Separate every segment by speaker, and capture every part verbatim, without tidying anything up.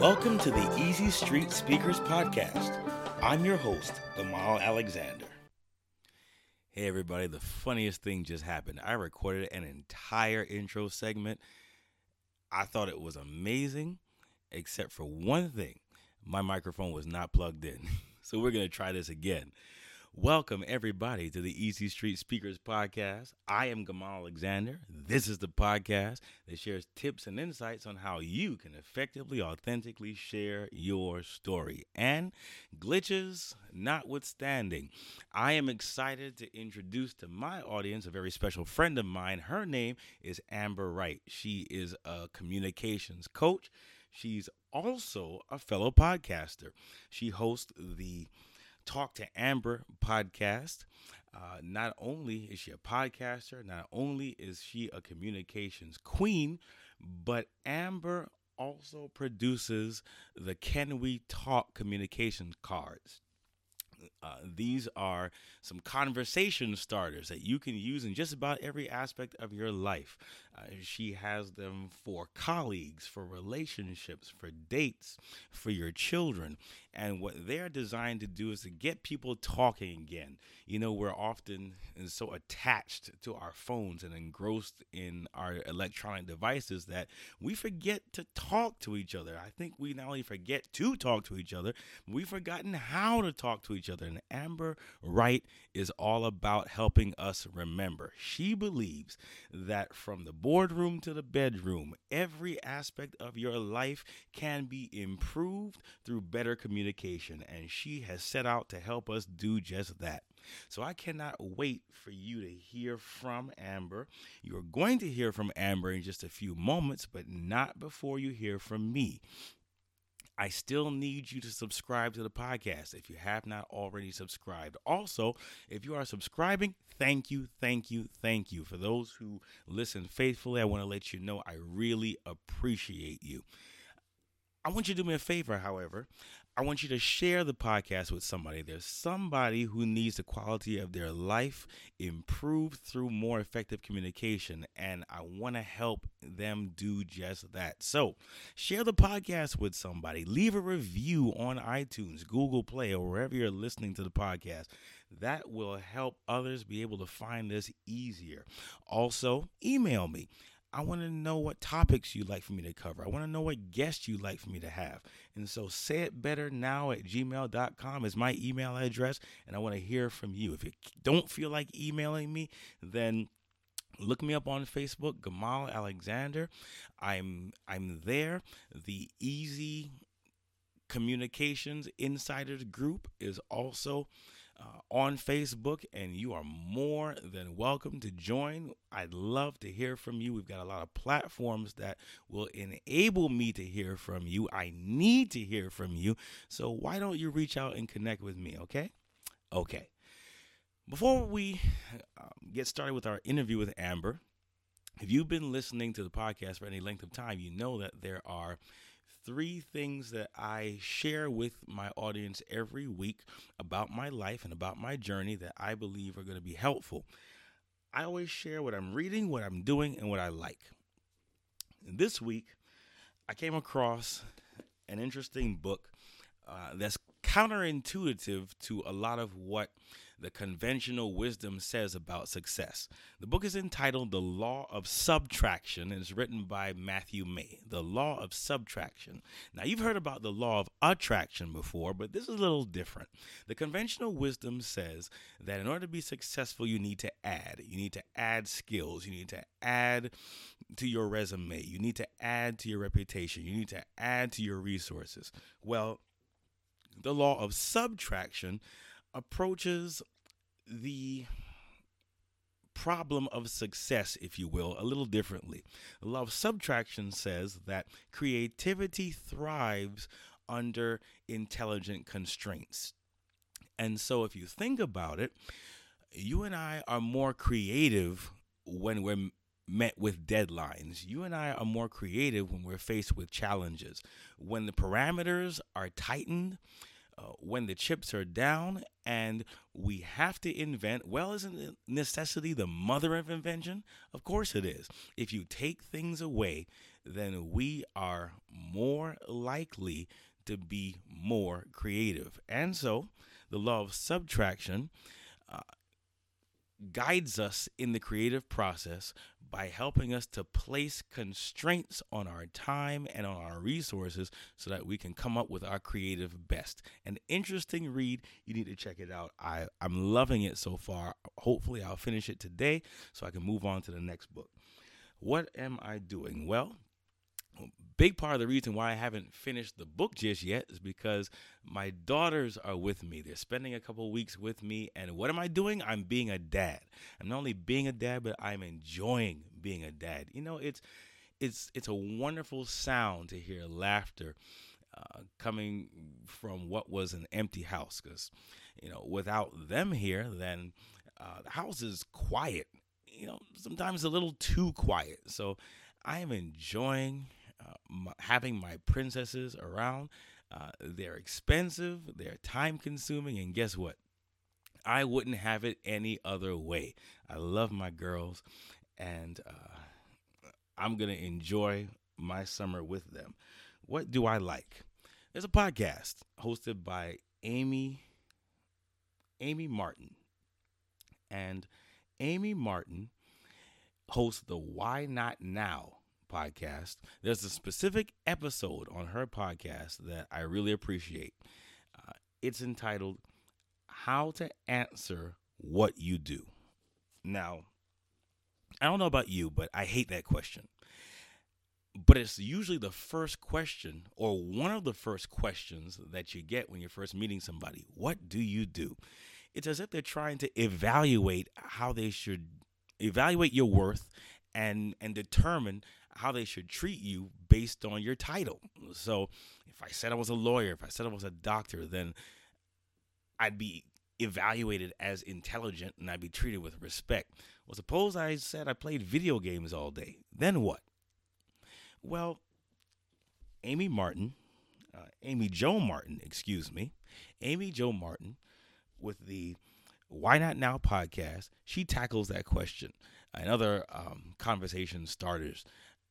Speaker 1: Welcome to the Easy Street Speakers Podcast. I'm your host, Gamal Alexander. Hey everybody, the funniest thing just happened. I recorded an entire intro segment. I thought it was amazing, except for one thing. My microphone was not plugged in. So we're going to try this again. Welcome, everybody, to the Easy Street Speakers Podcast. I am Gamal Alexander. This is the podcast that shares tips and insights on how you can effectively, authentically share your story. And glitches notwithstanding, I am excited to introduce to my audience a very special friend of mine. Her name is Amber Wright. She is a communications coach. She's also a fellow podcaster. She hosts the Talk to Amber podcast. Uh, not only is she a podcaster, not only is she a communications queen, but Amber also produces the Can We Talk communication cards. Uh, these are some conversation starters that you can use in just about every aspect of your life. Uh, she has them for colleagues, for relationships, for dates, for your children. And what they're designed to do is to get people talking again. You know, we're often so attached to our phones and engrossed in our electronic devices that we forget to talk to each other. I think we not only forget to talk to each other, we've forgotten how to talk to each other. And Amber Wright is all about helping us remember. She believes that from the boardroom to the bedroom, every aspect of your life can be improved through better communication. And she has set out to help us do just that. So I cannot wait for you to hear from Amber. You're going to hear from Amber in just a few moments, but not before you hear from me. I still need you to subscribe to the podcast if you have not already subscribed. Also, if you are subscribing, thank you, thank you, thank you. For those who listen faithfully, I want to let you know I really appreciate you. I want you to do me a favor, however. I want you to share the podcast with somebody. There's somebody who needs the quality of their life improved through more effective communication, and I want to help them do just that. So share the podcast with somebody. Leave a review on iTunes, Google Play, or wherever you're listening to the podcast. That will help others be able to find this easier. Also, email me. I want to know what topics you'd like for me to cover. I want to know what guests you'd like for me to have. And so say it better now at gmail dot com is my email address, and I want to hear from you. If you don't feel like emailing me, then look me up on Facebook, Gamal Alexander. I'm I'm there. The Easy Communications Insiders group is also Uh, on Facebook, and you are more than welcome to join. I'd love to hear from you. We've got a lot of platforms that will enable me to hear from you. I need to hear from you. So why don't you reach out and connect with me, okay? Okay. Before we um, get started with our interview with Amber, if you've been listening to the podcast for any length of time, you know that there are three things that I share with my audience every week about my life and about my journey that I believe are going to be helpful. I always share what I'm reading, what I'm doing, and what I like. And this week, I came across an interesting book uh, that's counterintuitive to a lot of what the conventional wisdom says about success. The book is entitled The Law of Subtraction, and it's written by Matthew May. The Law of Subtraction. Now, you've heard about the law of attraction before, but this is a little different. The conventional wisdom says that in order to be successful, you need to add. You need to add skills. You need to add to your resume. You need to add to your reputation. You need to add to your resources. Well, the law of subtraction approaches the problem of success, if you will, a little differently. The law of subtraction says that creativity thrives under intelligent constraints. And so if you think about it, you and I are more creative when we're met with deadlines. You and I are more creative when we're faced with challenges. When the parameters are tightened, uh, when the chips are down and we have to invent. Well, isn't necessity the mother of invention? Of course it is. If you take things away, then we are more likely to be more creative. And so the law of subtraction uh, guides us in the creative process by helping us to place constraints on our time and on our resources so that we can come up with our creative best. An interesting read. You need to check it out. I, I'm loving it so far. Hopefully I'll finish it today so I can move on to the next book. What am I doing? Well, big part of the reason why I haven't finished the book just yet is because my daughters are with me. They're spending a couple weeks with me. And what am I doing? I'm being a dad. I'm not only being a dad, but I'm enjoying being a dad. You know, it's it's it's a wonderful sound to hear laughter uh, coming from what was an empty house. Because, you know, without them here, then uh, the house is quiet. You know, sometimes a little too quiet. So I am enjoying Uh, my, having my princesses around. Uh, they're expensive, they're time consuming, and guess what? I wouldn't have it any other way. I love my girls, and uh, I'm going to enjoy my summer with them. What do I like? There's a podcast hosted by Amy, Amy Martin, and Amy Martin hosts the Why Not Now podcast. There's a specific episode on her podcast that I really appreciate. Uh, it's entitled How to Answer What You Do. Now, I don't know about you, but I hate that question. But it's usually the first question or one of the first questions that you get when you're first meeting somebody. What do you do? It's as if they're trying to evaluate how they should evaluate your worth and and determine how they should treat you based on your title. So if I said I was a lawyer, if I said I was a doctor, then I'd be evaluated as intelligent and I'd be treated with respect. Well, suppose I said I played video games all day. Then what? Well, Amy Martin, uh, Amy Jo Martin, excuse me, Amy Jo Martin with the Why Not Now podcast, she tackles that question and other um, conversation starters.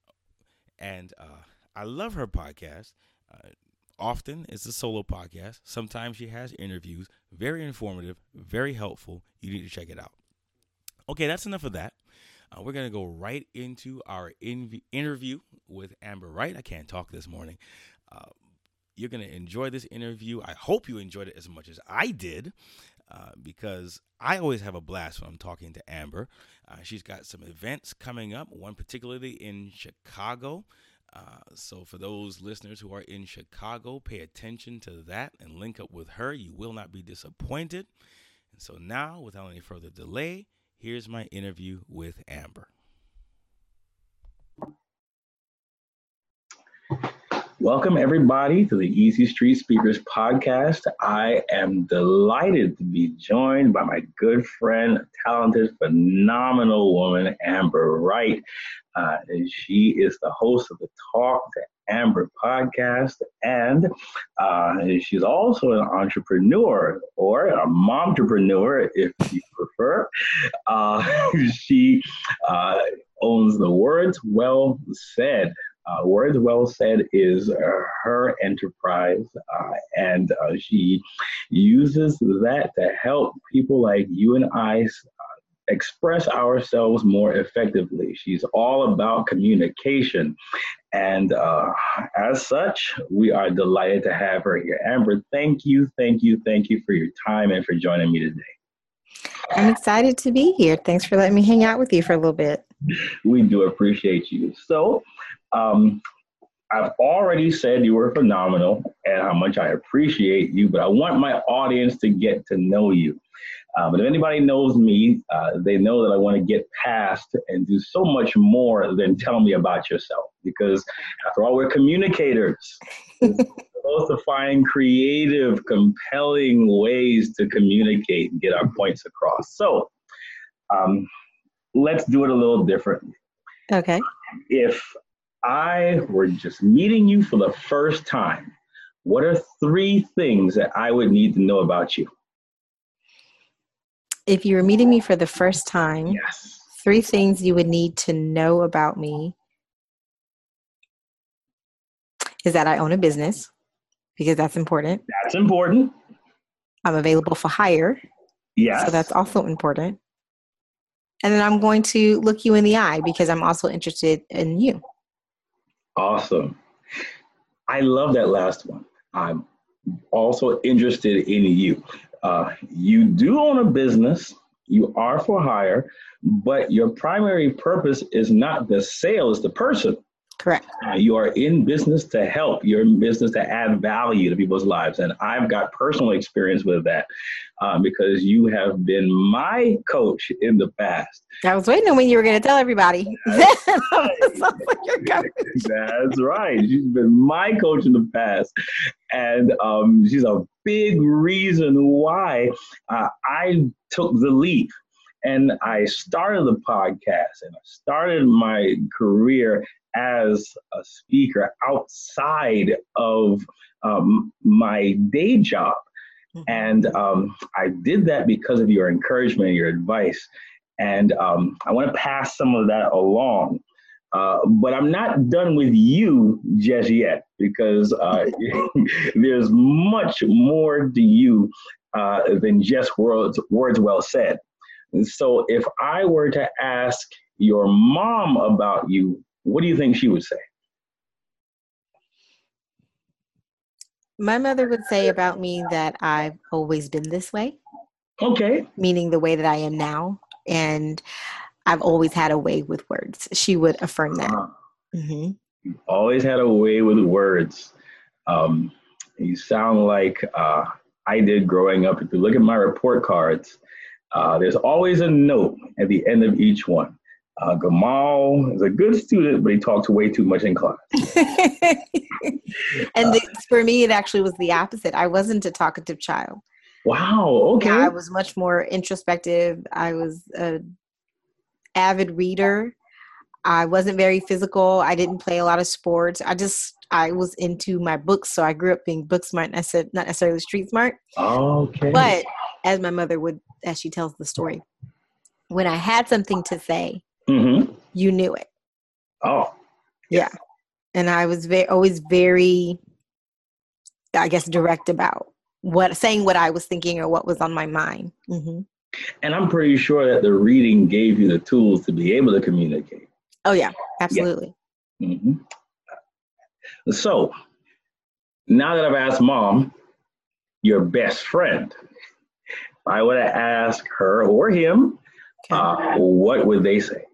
Speaker 1: And uh, I love her podcast. Uh, often it's a solo podcast. Sometimes she has interviews. Very informative, very helpful. You need to check it out. Okay, that's enough of that. Uh, we're going to go right into our in- interview with Amber Wright. I can't talk this morning. Uh, you're going to enjoy this interview. I hope you enjoyed it as much as I did. Uh, because I always have a blast when I'm talking to Amber. Uh, she's got some events coming up, one particularly in Chicago. Uh, so for those listeners who are in Chicago, pay attention to that and link up with her. You will not be disappointed. And so now, without any further delay, here's my interview with Amber.
Speaker 2: Welcome, everybody, to the Easy Street Speakers podcast. I am delighted to be joined by my good friend, talented, phenomenal woman, Amber Wright. Uh, she is the host of the Talk to Amber podcast, and uh, she's also an entrepreneur, or a momtrepreneur, if you prefer. Uh, she uh, owns the Words Well Said. Uh, Words Well Said is uh, her enterprise, uh, and uh, she uses that to help people like you and I uh, express ourselves more effectively. She's all about communication, and uh, as such, we are delighted to have her here. Amber, thank you, thank you, thank you for your time and for joining me today.
Speaker 3: I'm excited to be here. Thanks for letting me hang out with you for a little bit.
Speaker 2: We do appreciate you. So, Um, I've already said you were phenomenal and how much I appreciate you, but I want my audience to get to know you. Uh, but if anybody knows me, uh, they know that I want to get past and do so much more than tell me about yourself, because after all, we're communicators. We're supposed to find creative, compelling ways to communicate and get our points across. So um, let's do it a little differently.
Speaker 3: Okay.
Speaker 2: If I were just meeting you for the first time, what are three things that I would need to know about you?
Speaker 3: If you were meeting me for the first time,
Speaker 2: Yes.
Speaker 3: three things you would need to know about me is that I own a business, because that's important.
Speaker 2: That's important.
Speaker 3: I'm available for hire.
Speaker 2: Yes.
Speaker 3: So that's also important. And then I'm going to look you in the eye because I'm also interested in you.
Speaker 2: Awesome. I love that last one. I'm also interested in you. Uh, you do own a business. You are for hire, but your primary purpose is not the sale, it's the person.
Speaker 3: Correct.
Speaker 2: Uh, you are in business to help. You're in business to add value to people's lives. And I've got personal experience with that uh, because you have been my coach in the past.
Speaker 3: I was waiting on when you were going to tell everybody.
Speaker 2: That's
Speaker 3: right.
Speaker 2: That's right. She's been my coach in the past. And um, she's a big reason why uh, I took the leap. And I started the podcast and I started my career as a speaker outside of um, my day job. Mm-hmm. And um, I did that because of your encouragement and your advice. And um, I want to pass some of that along. Uh, but I'm not done with you just yet, because uh, there's much more to you uh, than just words, words well said. And so if I were to ask your mom about you, what do you think she would say?
Speaker 3: My mother would say about me that I've always been this way.
Speaker 2: Okay.
Speaker 3: Meaning the way that I am now. And I've always had a way with words. She would affirm that. Uh, mm-hmm.
Speaker 2: You've always had a way with words. Um, you sound like uh, I did growing up. If you look at my report cards, uh, there's always a note at the end of each one. Uh, Gamal is a good student, but he talks way too much in class.
Speaker 3: And uh, the, for me, it actually was the opposite. I wasn't a talkative child.
Speaker 2: Wow. Okay.
Speaker 3: Yeah, I was much more introspective. I was a avid reader. I wasn't very physical. I didn't play a lot of sports. I just, I was into my books. So I grew up being book smart, not necessarily street smart.
Speaker 2: Okay.
Speaker 3: But as my mother would, as she tells the story, when I had something to say, mm-hmm. you knew it.
Speaker 2: Oh.
Speaker 3: Yeah. And I was very, always very, I guess, direct about what, saying what I was thinking or what was on my mind. Mm-hmm.
Speaker 2: And I'm pretty sure that the reading gave you the tools to be able to communicate.
Speaker 3: Oh, yeah, absolutely.
Speaker 2: Yeah. Mm-hmm. So now that I've asked Mom, your best friend, if I were to ask her or him, okay. uh, what would they say?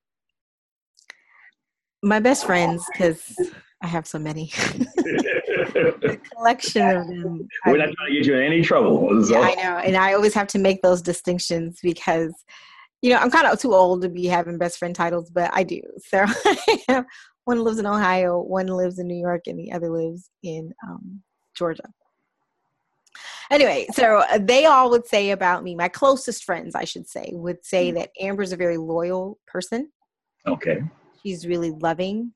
Speaker 3: My best friends, because I have so many. A collection of them.
Speaker 2: We're not trying to get you in any trouble. So.
Speaker 3: Yeah, I know. And I always have to make those distinctions because, you know, I'm kind of too old to be having best friend titles, but I do. So one lives in Ohio, one lives in New York, and the other lives in um, Georgia. Anyway, so they all would say about me, my closest friends, I should say, would say that Amber's a very loyal person.
Speaker 2: Okay.
Speaker 3: She's really loving.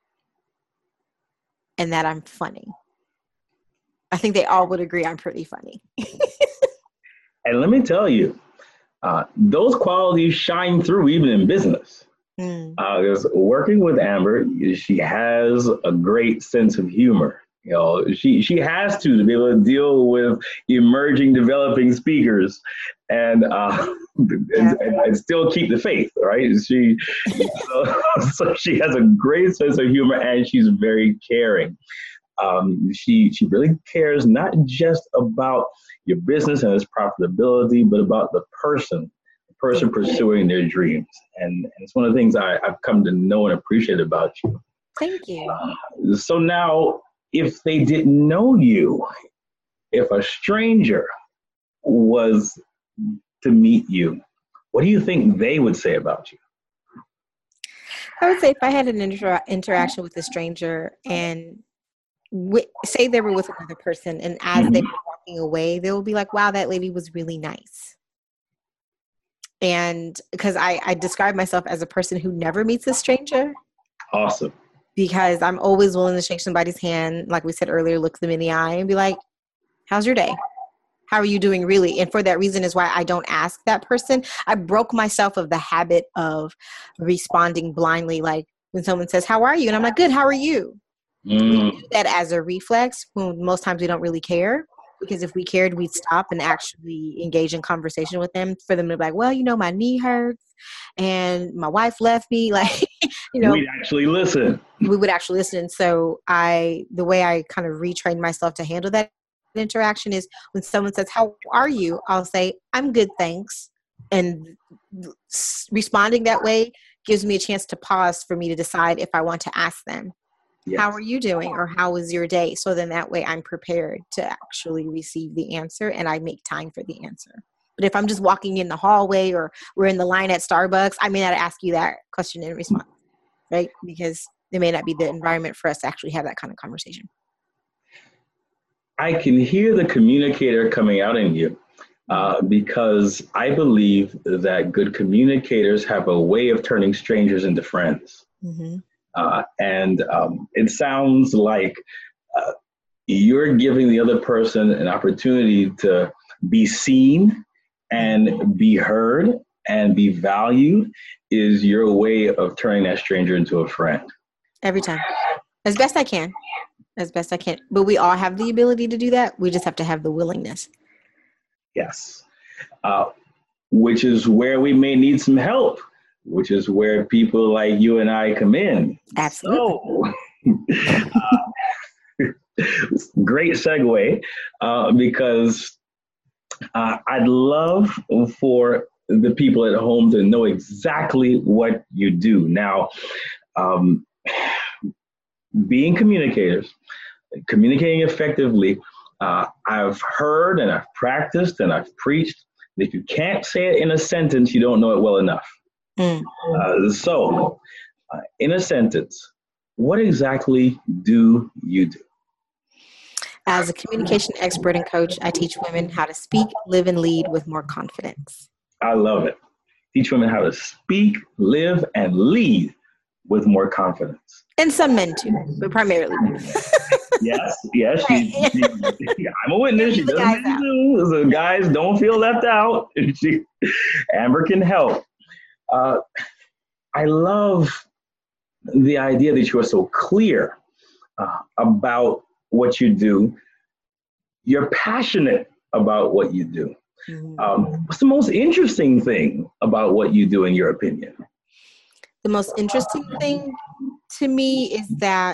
Speaker 3: And that I'm funny. I think they all would agree I'm pretty funny.
Speaker 2: And let me tell you, uh, those qualities shine through even in business. Mm. Uh, because working with Amber, she has a great sense of humor. You know, she she has to to be able to deal with emerging, developing speakers, and uh, yeah. and, and still keep the faith, right? She so, so she has a great sense of humor, and she's very caring. Um, she she really cares not just about your business and its profitability, but about the person, the person pursuing their dreams, and, and it's one of the things I, I've come to know and appreciate about you.
Speaker 3: Thank you.
Speaker 2: Uh, so now, if they didn't know you, if a stranger was to meet you, what do you think they would say about you?
Speaker 3: I would say if I had an inter- interaction with a stranger and w- say they were with another person, and as mm-hmm. they were walking away, they would be like, wow, that lady was really nice. And because I, I describe myself as a person who never meets a stranger.
Speaker 2: Awesome.
Speaker 3: because I'm always willing to shake somebody's hand. Like we said earlier, look them in the eye and be like, how's your day? How are you doing really? And for that reason is why I don't ask that person. I broke myself of the habit of responding blindly. Like when someone says, how are you? And I'm like, good, how are you? Mm. We do that as a reflex when most times we don't really care. Because if we cared, we'd stop and actually engage in conversation with them for them to be like, well, you know, my knee hurts and my wife left me. Like, you know,
Speaker 2: we'd actually listen.
Speaker 3: We would actually listen. So I, the way I kind of retrained myself to handle that interaction is when someone says, how are you? I'll say, I'm good, thanks. And responding that way gives me a chance to pause for me to decide if I want to ask them, yes, how are you doing? Or how was your day? So then that way I'm prepared to actually receive the answer and I make time for the answer. But if I'm just walking in the hallway or we're in the line at Starbucks, I may not ask you that question in response, right? Because it may not be the environment for us to actually have that kind of conversation.
Speaker 2: I can hear the communicator coming out in you uh, because I believe that good communicators have a way of turning strangers into friends. Mm-hmm. Uh, and um, it sounds like uh, you're giving the other person an opportunity to be seen and be heard and be valued is your way of turning that stranger into a friend.
Speaker 3: Every time. As best I can. As best I can. But we all have the ability to do that. We just have to have the willingness.
Speaker 2: Yes. Uh, which is where we may need some help, which is where people like you and I come in.
Speaker 3: Absolutely.
Speaker 2: So, uh, great segue, uh, because uh, I'd love for the people at home to know exactly what you do. Now, um, being communicators, communicating effectively, uh, I've heard and I've practiced and I've preached that if you can't say it in a sentence, you don't know it well enough. Mm. Uh, so, uh, in a sentence, what exactly do you do?
Speaker 3: As a communication expert and coach, I teach women how to speak, live, and lead with more confidence.
Speaker 2: I love it. Teach women how to speak, live, and lead with more confidence.
Speaker 3: And some men too, but primarily.
Speaker 2: yes, yes. She, she, I'm a witness. She doesn't do. So guys, don't feel left out. She, Amber can help. Uh, I love the idea that you are so clear uh, about what you do. You're passionate about what you do. Mm-hmm. Um, what's the most interesting thing about what you do, in your opinion?
Speaker 3: The most interesting thing to me is that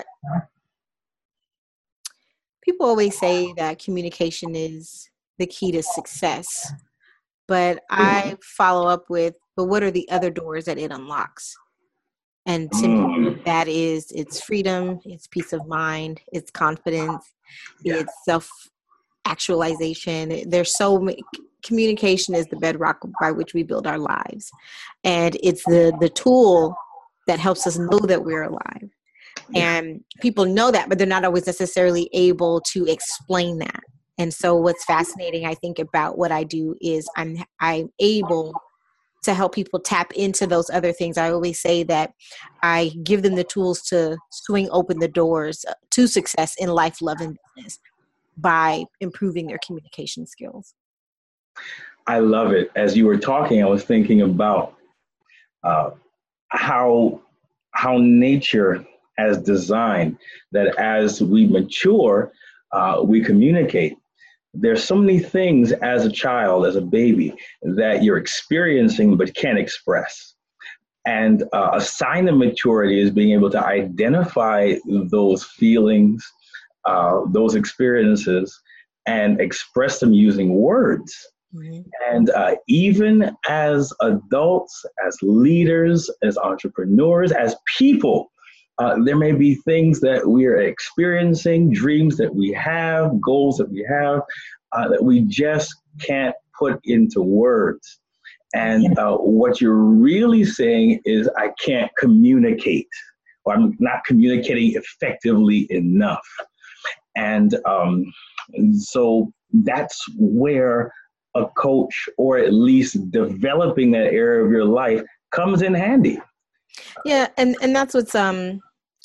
Speaker 3: people always say that communication is the key to success, but I follow up with, but what are the other doors that it unlocks? And to me, that is, it's freedom, it's peace of mind, it's confidence, it's self-actualization. There's so many. Communication is the bedrock by which we build our lives. And it's the, the tool that helps us know that we're alive. And people know that, but they're not always necessarily able to explain that. And so what's fascinating, I think, about what I do is I'm I'm able to help people tap into those other things. I always say that I give them the tools to swing open the doors to success in life, love, and business by improving their communication skills.
Speaker 2: I love it. As you were talking, I was thinking about uh, how how nature has designed that as we mature, uh, we communicate. There's so many things as a child, as a baby, that you're experiencing but can't express. And uh, a sign of maturity is being able to identify those feelings, uh, those experiences, and express them using words. Mm-hmm. And uh, even as adults, as leaders, as entrepreneurs, as people, uh, there may be things that we are experiencing, dreams that we have, goals that we have, uh, that we just can't put into words. And uh, what you're really saying is, I can't communicate, or I'm not communicating effectively enough. And um, so that's where a coach, or at least developing that area of your life, comes in handy.
Speaker 3: Yeah, and, and that's what's um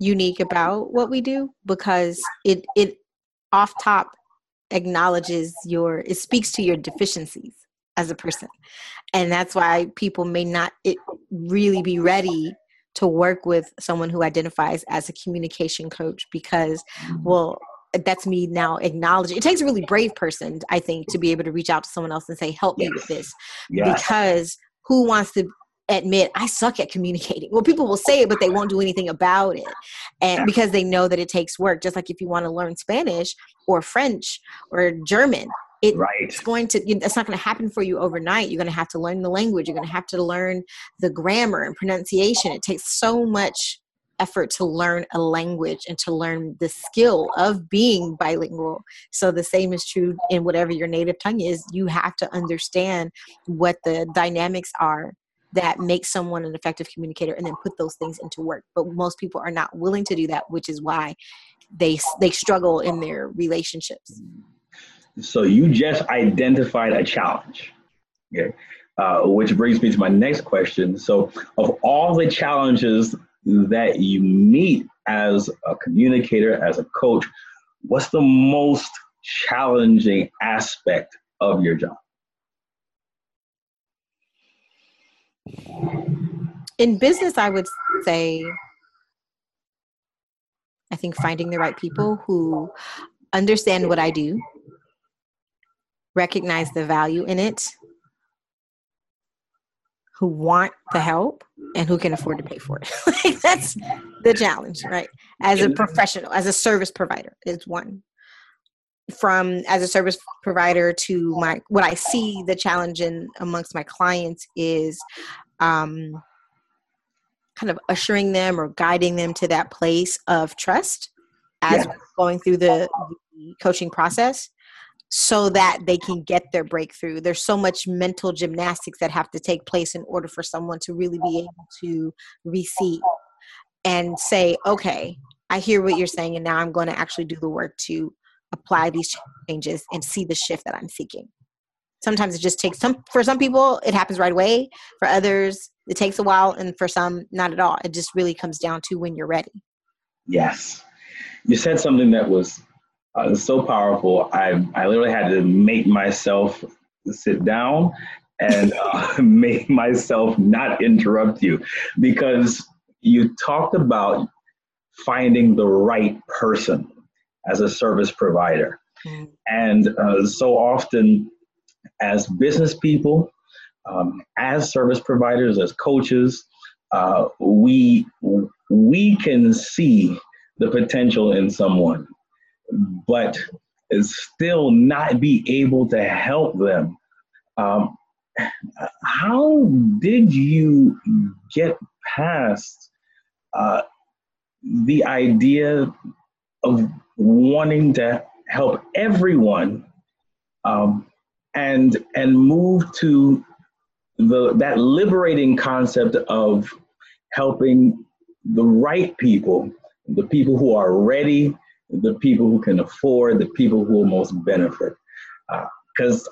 Speaker 3: unique about what we do because it it off top acknowledges your it speaks to your deficiencies as a person. And that's why people may not it really be ready to work with someone who identifies as a communication coach because, well, that's me now acknowledging. It takes a really brave person, I think, to be able to reach out to someone else and say, help me
Speaker 2: Yes.
Speaker 3: with this.
Speaker 2: Yes.
Speaker 3: Because who wants to admit I suck at communicating? Well, people will say it, but they won't do anything about it. And because they know that it takes work, just like if you want to learn Spanish or French or German, it,
Speaker 2: Right.
Speaker 3: it's going to, it's not going to happen for you overnight. You're going to have to learn the language. You're going to have to learn the grammar and pronunciation. It takes so much effort to learn a language and to learn the skill of being bilingual. So the same is true in whatever your native tongue is. You have to understand what the dynamics are that make someone an effective communicator and then put those things into work. But most people are not willing to do that, which is why they they struggle in their relationships.
Speaker 2: So you just identified a challenge, okay? Uh, which brings me to my next question. So of all the challenges that you meet as a communicator, as a coach, what's the most challenging aspect of your job?
Speaker 3: In business, I would say, I think finding the right people who understand what I do, recognize the value in it, who want the help, and who can afford to pay for it. Like, that's the challenge, right? As a professional, as a service provider, is one. From as a service provider to my, what I see the challenge in amongst my clients is um, kind of ushering them or guiding them to that place of trust as
Speaker 2: Yeah.
Speaker 3: we're going through the, the coaching process, so that they can get their breakthrough. There's so much mental gymnastics that have to take place in order for someone to really be able to receive and say, okay, I hear what you're saying, and now I'm going to actually do the work to apply these changes and see the shift that I'm seeking. Sometimes it just takes some, for some people, it happens right away. For others, it takes a while. And for some, not at all. It just really comes down to when you're ready.
Speaker 2: Yes. You said something that was uh, so powerful. I, I literally had to make myself sit down and uh, make myself not interrupt you, because you talked about finding the right person as a service provider. Mm. And uh, so often as business people, um, as service providers, as coaches, uh, we we can see the potential in someone, but still not be able to help them. Um, how did you get past uh, the idea of wanting to help everyone, um, and and move to the that liberating concept of helping the right people, the people who are ready, the people who can afford, the people who will most benefit? Because uh,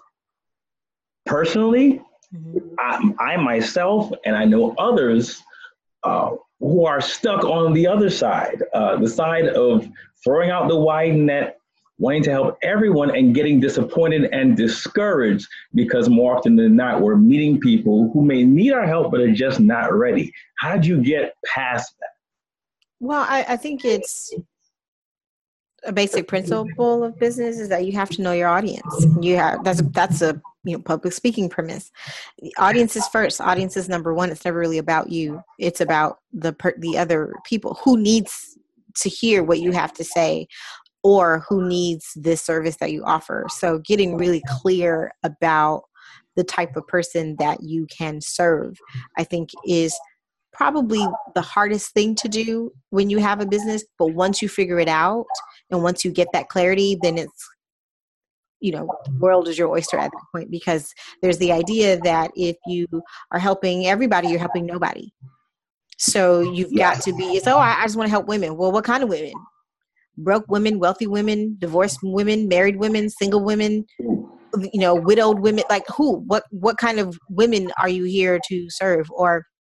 Speaker 2: personally, mm-hmm. I, I myself, and I know others uh, who are stuck on the other side, uh, the side of throwing out the wide net, wanting to help everyone, and getting disappointed and discouraged because more often than not, we're meeting people who may need our help but are just not ready. How did you get past that?
Speaker 3: Well, I, I think it's a basic principle of business is that you have to know your audience. You have that's a, that's a you know public speaking premise. The audience is first. Audience is number one. It's never really about you. It's about the per, the other people who needs to hear what you have to say, or who needs this service that you offer. So getting really clear about the type of person that you can serve, I think, is probably the hardest thing to do when you have a business. But once you figure it out and once you get that clarity, then it's, you know, the world is your oyster at that point, because there's the idea that if you are helping everybody, you're helping nobody. So you've got to be, it's, oh, I, I just want to help women. Well, what kind of women? Broke women, wealthy women, divorced women, married women, single women, you know, widowed women, like who, what, what kind of women are you here to serve? Or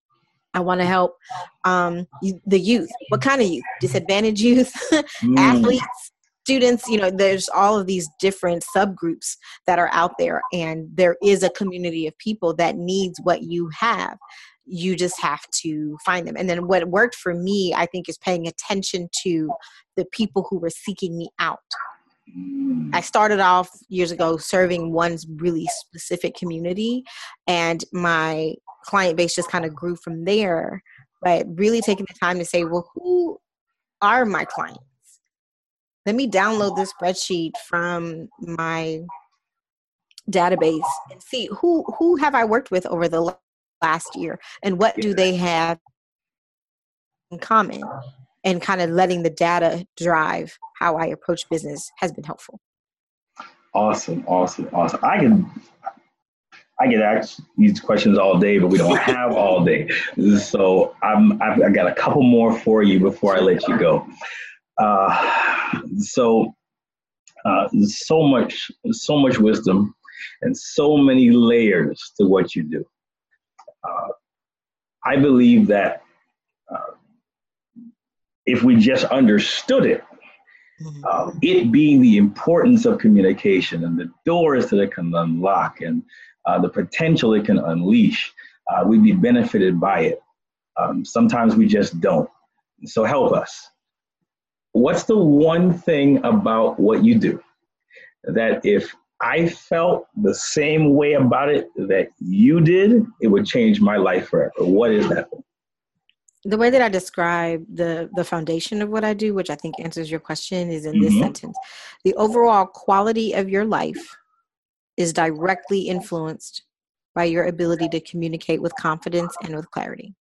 Speaker 3: I want to help um, the youth. What kind of youth? Disadvantaged youth,
Speaker 2: Mm.
Speaker 3: athletes, students. You know, there's all of these different subgroups that are out there, and there is a community of people that needs what you have. You just have to find them. And then what worked for me, I think, is paying attention to the people who were seeking me out. I started off years ago serving one really specific community, and my client base just kind of grew from there. But really taking the time to say, well, who are my clients? Let me download this spreadsheet from my database and see who who have I worked with over the last year, and what do they have in common, and kind of letting the data drive how I approach business has been helpful.
Speaker 2: Awesome, awesome, awesome. I can I get asked these questions all day, but we don't have all day. So I'm I've, I got a couple more for you before I let you go. Uh, so uh, so much so much wisdom and so many layers to what you do. Uh, I believe that uh, if we just understood it, uh, it being the importance of communication and the doors that it can unlock and uh, the potential it can unleash, uh, we'd be benefited by it. Um, sometimes we just don't. So help us. What's the one thing about what you do that if I felt the same way about it that you did, it would change my life forever? What is that?
Speaker 3: The way that I describe the, the foundation of what I do, which I think answers your question, is in
Speaker 2: Mm-hmm.
Speaker 3: this sentence. The overall quality of your life is directly influenced by your ability to communicate with confidence and with clarity.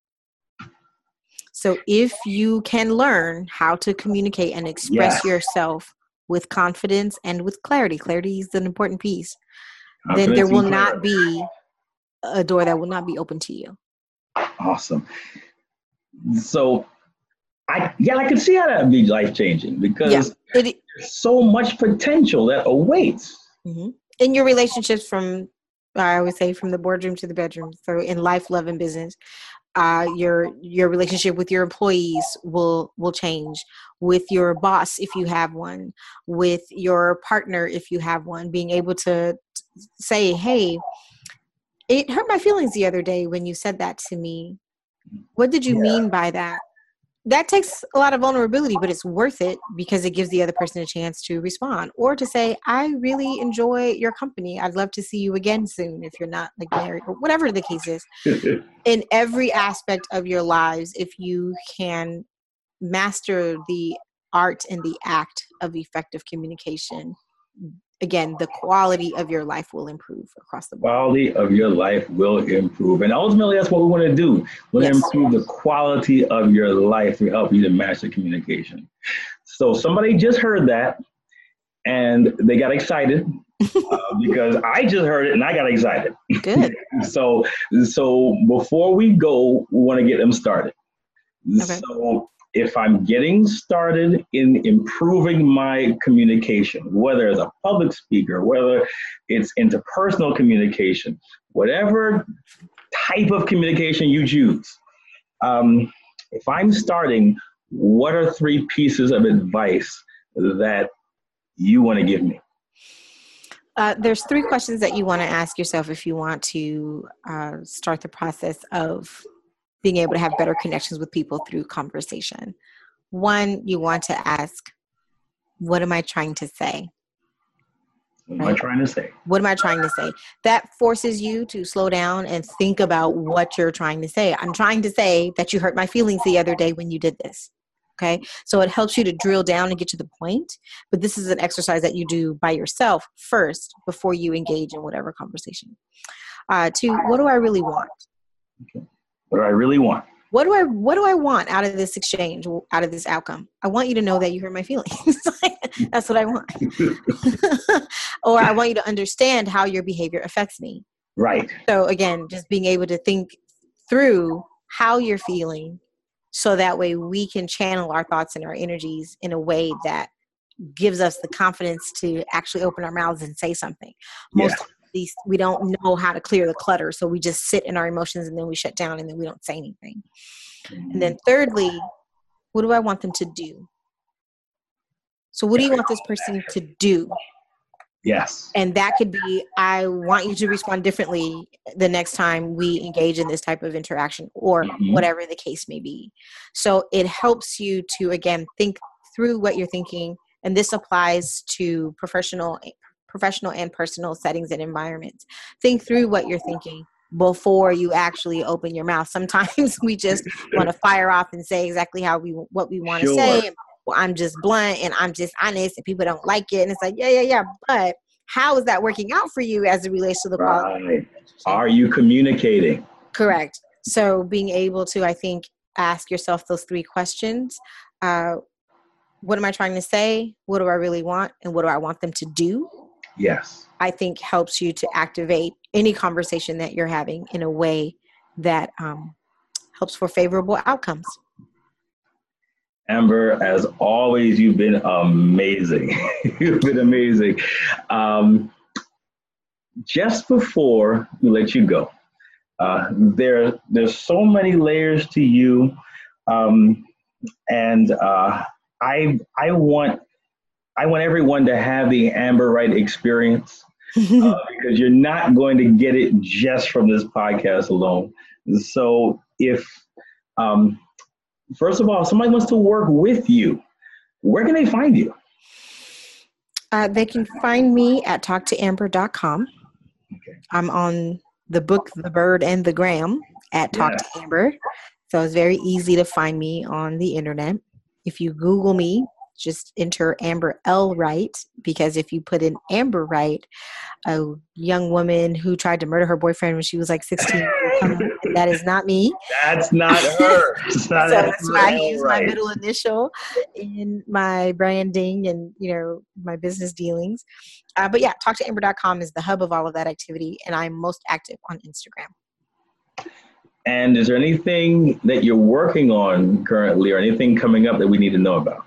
Speaker 3: So if you can learn how to communicate and express
Speaker 2: Yes.
Speaker 3: yourself with confidence and with clarity, clarity is an important piece,
Speaker 2: Confidence
Speaker 3: then there will
Speaker 2: and
Speaker 3: not
Speaker 2: clarity.
Speaker 3: be a door that will not be open to you.
Speaker 2: Awesome. So I yeah, I can see how that would be life changing because
Speaker 3: Yeah, it,
Speaker 2: there's so much potential that awaits.
Speaker 3: mm-hmm. In your relationships, from I always say from the boardroom to the bedroom. So in life, love, and business, uh, your your relationship with your employees will will change. With your boss, if you have one, with your partner, if you have one, being able to say, "Hey, it hurt my feelings the other day when you said that to me. What did you
Speaker 2: Yeah.
Speaker 3: mean by that?" That takes a lot of vulnerability, but it's worth it because it gives the other person a chance to respond or to say, "I really enjoy your company. I'd love to see you again soon," if you're not like married or whatever the case is. In every aspect of your lives, if you can master the art and the act of effective communication, again, the quality of your life will improve across the board.
Speaker 2: Quality of your life will improve. And ultimately, that's what we want to do. We want
Speaker 3: Yes.
Speaker 2: to improve the quality of your life to help you to master communication. So somebody just heard that and they got excited uh, because I just heard it and I got excited.
Speaker 3: Good.
Speaker 2: So, so before we go, we want to get them started.
Speaker 3: Okay.
Speaker 2: So if I'm getting started in improving my communication, whether as a public speaker, whether it's interpersonal communication, whatever type of communication you choose, um, if I'm starting, what are three pieces of advice that you want to give me?
Speaker 3: Uh, there's three questions that you want to ask yourself if you want to uh, start the process of being able to have better connections with people through conversation. One, you want to ask, what am I trying to say?
Speaker 2: What am I trying to say?
Speaker 3: What am I trying to say? That forces you to slow down and think about what you're trying to say. I'm trying to say that you hurt my feelings the other day when you did this. Okay. So it helps you to drill down and get to the point. But this is an exercise that you do by yourself first before you engage in whatever conversation. Uh, two, what do I really want?
Speaker 2: Okay. What do I really want?
Speaker 3: What do I what do I want out of this exchange, out of this outcome? I want you to know that you hurt my feelings. That's what I want. Or I want you to understand how your behavior affects me.
Speaker 2: Right.
Speaker 3: So again, just being able to think through how you're feeling so that way we can channel our thoughts and our energies in a way that gives us the confidence to actually open our mouths and say something. Most
Speaker 2: Yeah.
Speaker 3: these, we don't know how to clear the clutter. So we just sit in our emotions and then we shut down and then we don't say anything. And then thirdly, what do I want them to do? So what do you want this person to do?
Speaker 2: Yes.
Speaker 3: And that could be, I want you to respond differently the next time we engage in this type of interaction, or mm-hmm. whatever the case may be. So it helps you to, again, think through what you're thinking. And this applies to professional, professional and personal settings and environments. Think through what you're thinking before you actually open your mouth. Sometimes we just want to fire off and say exactly how we, what we want to
Speaker 2: sure.
Speaker 3: say. Well, I'm just blunt and I'm just honest and people don't like it. And it's like, yeah, yeah, yeah. But how is that working out for you as it relates to the quality?
Speaker 2: Right. Are you communicating?
Speaker 3: Correct. So being able to, I think, ask yourself those three questions. Uh, what am I trying to say? What do I really want? And what do I want them to do?
Speaker 2: Yes.
Speaker 3: I think helps you to activate any conversation that you're having in a way that um, helps for favorable outcomes.
Speaker 2: Amber, as always, you've been amazing. You've been amazing. Um, just before we let you go, uh, there, there's so many layers to you. Um, and uh, I, I want, I want everyone to have the Amber Wright experience, uh, because you're not going to get it just from this podcast alone. So if, um, first of all, if somebody wants to work with you, where can they find you?
Speaker 3: Uh, they can find me at talk to amber dot com. Okay. I'm on the book, The Bird, and the Gram at Talk yes. to Amber. So it's very easy to find me on the internet. If you Google me, just enter Amber L. Wright, because if you put in Amber Wright, a young woman who tried to murder her boyfriend when she was like sixteen, that is not me.
Speaker 2: That's not her. It's not
Speaker 3: so that's why I use my middle initial in my branding and, you know, my business dealings. Uh, but yeah, talk to amber dot com is the hub of all of that activity, and I'm most active on Instagram.
Speaker 2: And is there anything that you're working on currently, or anything coming up that we need to know about?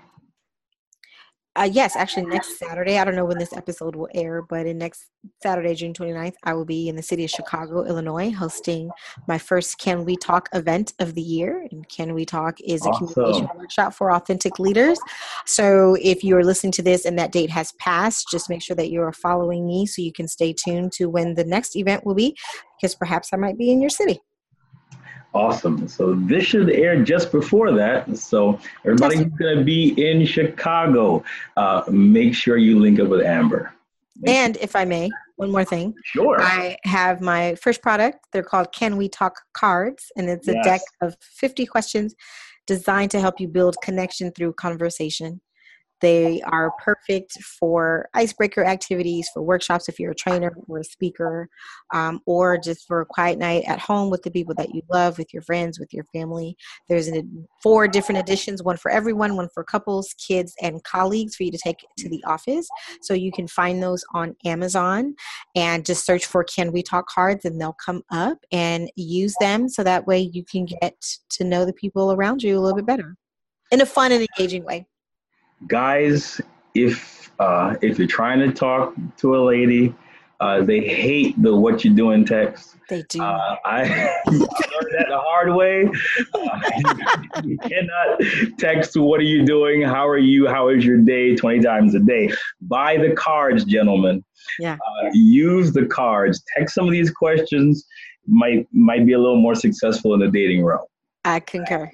Speaker 3: Uh, yes, actually next Saturday, I don't know when this episode will air, but in next Saturday, June twenty-ninth, I will be in the city of Chicago, Illinois, hosting my first Can We Talk event of the year. And Can We Talk is a awesome. communication workshop for authentic leaders. So if you are listening to this and that date has passed, just make sure that you are following me so you can stay tuned to when the next event will be, because perhaps I might be in your city.
Speaker 2: Awesome. So this should air just before that. So everybody who's going to be in Chicago, uh, make sure you link up with Amber. Make
Speaker 3: and if I may, one more thing.
Speaker 2: Sure.
Speaker 3: I have my first product. They're called Can We Talk Cards, and it's a yes. deck of fifty questions designed to help you build connection through conversation. They are perfect for icebreaker activities, for workshops if you're a trainer or a speaker, um, or just for a quiet night at home with the people that you love, with your friends, with your family. There's an, four different editions, one for everyone, one for couples, kids, and colleagues for you to take to the office. So you can find those on Amazon and just search for Can We Talk Cards, and they'll come up, and use them so that way you can get to know the people around you a little bit better in a fun and engaging way.
Speaker 2: Guys, if uh, if you're trying to talk to a lady, uh, they hate the "what you doing" text.
Speaker 3: They do.
Speaker 2: Uh, I learned that the hard way. Uh, you cannot text "what are you doing?" "How are you?" "How is your day?" twenty times a day. Buy the cards, gentlemen.
Speaker 3: Yeah.
Speaker 2: Uh, use the cards. Text some of these questions. Might might be a little more successful in the dating realm.
Speaker 3: I concur.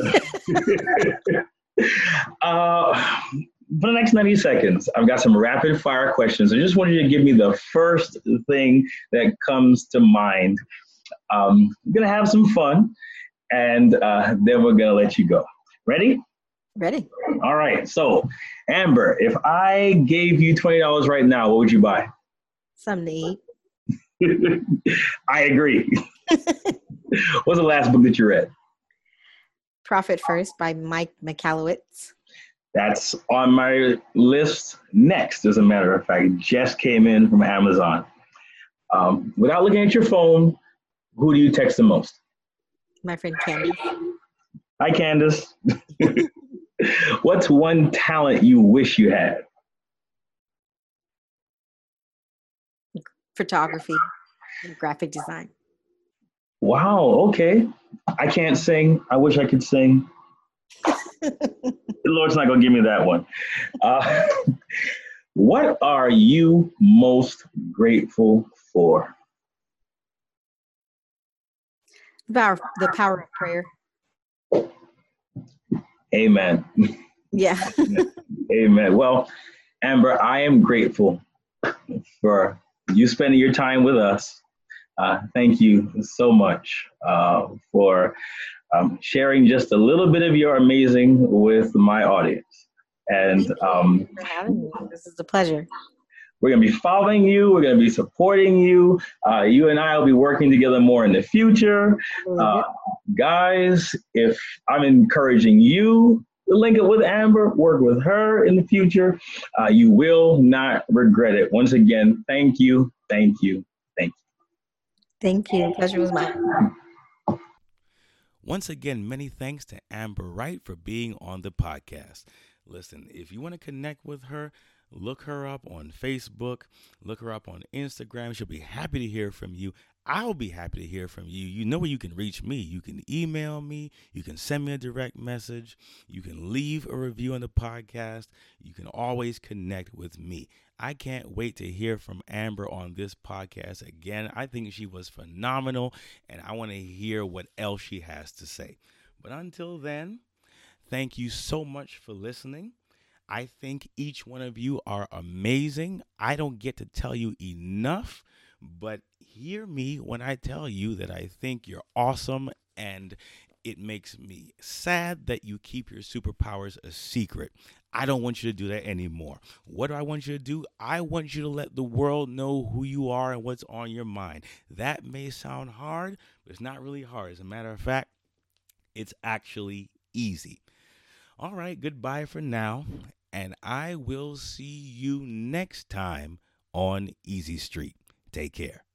Speaker 2: Uh, for the next ninety seconds, I've got some rapid fire questions. I just want you to give me the first thing that comes to mind. Um, I'm going to have some fun, and uh, then we're going to let you go. Ready?
Speaker 3: Ready.
Speaker 2: All right. So, Amber, if I gave you twenty dollars right now, what would you buy?
Speaker 3: Something to
Speaker 2: eat. I agree. What's the last book that you read?
Speaker 3: Profit First by Mike Michalowicz.
Speaker 2: That's on my list next, as a matter of fact. It just came in from Amazon. Um, without looking at your phone, who do you text the most?
Speaker 3: My friend Candace.
Speaker 2: Hi, Candace. What's one talent you wish you had?
Speaker 3: photography, and graphic design.
Speaker 2: Wow. Okay. I can't sing. I wish I could sing. The Lord's not going to give me that one. Uh, what are you most grateful for?
Speaker 3: The power, the power of prayer.
Speaker 2: Amen.
Speaker 3: Yeah.
Speaker 2: Amen. Well, Amber, I am grateful for you spending your time with us. Uh, thank you so much uh, for um, sharing just a little bit of your amazing with my audience. And
Speaker 3: Thank you
Speaker 2: um,
Speaker 3: for having me. This is a pleasure.
Speaker 2: we're going to be following you. We're going to be supporting you. Uh, you and I will be working together more in the future. Uh, guys, if I'm encouraging you to link it with Amber, work with her in the future, uh, you will not regret it. Once again, thank you, thank you, thank you.
Speaker 3: Thank you. The pleasure was mine.
Speaker 1: Once again, many thanks to Amber Wright for being on the podcast. Listen, if you want to connect with her, look her up on Facebook, look her up on Instagram. She'll be happy to hear from you. I'll be happy to hear from you. You know where you can reach me. You can email me. You can send me a direct message. You can leave a review on the podcast. You can always connect with me. I can't wait to hear from Amber on this podcast again. I think she was phenomenal, and I want to hear what else she has to say. But until then, thank you so much for listening. I think each one of you are amazing. I don't get to tell you enough, but hear me when I tell you that I think you're awesome, and it makes me sad that you keep your superpowers a secret. I don't want you to do that anymore. What do I want you to do? I want you to let the world know who you are and what's on your mind. That may sound hard, but it's not really hard. As a matter of fact, it's actually easy. All right, goodbye for now, and I will see you next time on Easy Street. Take care.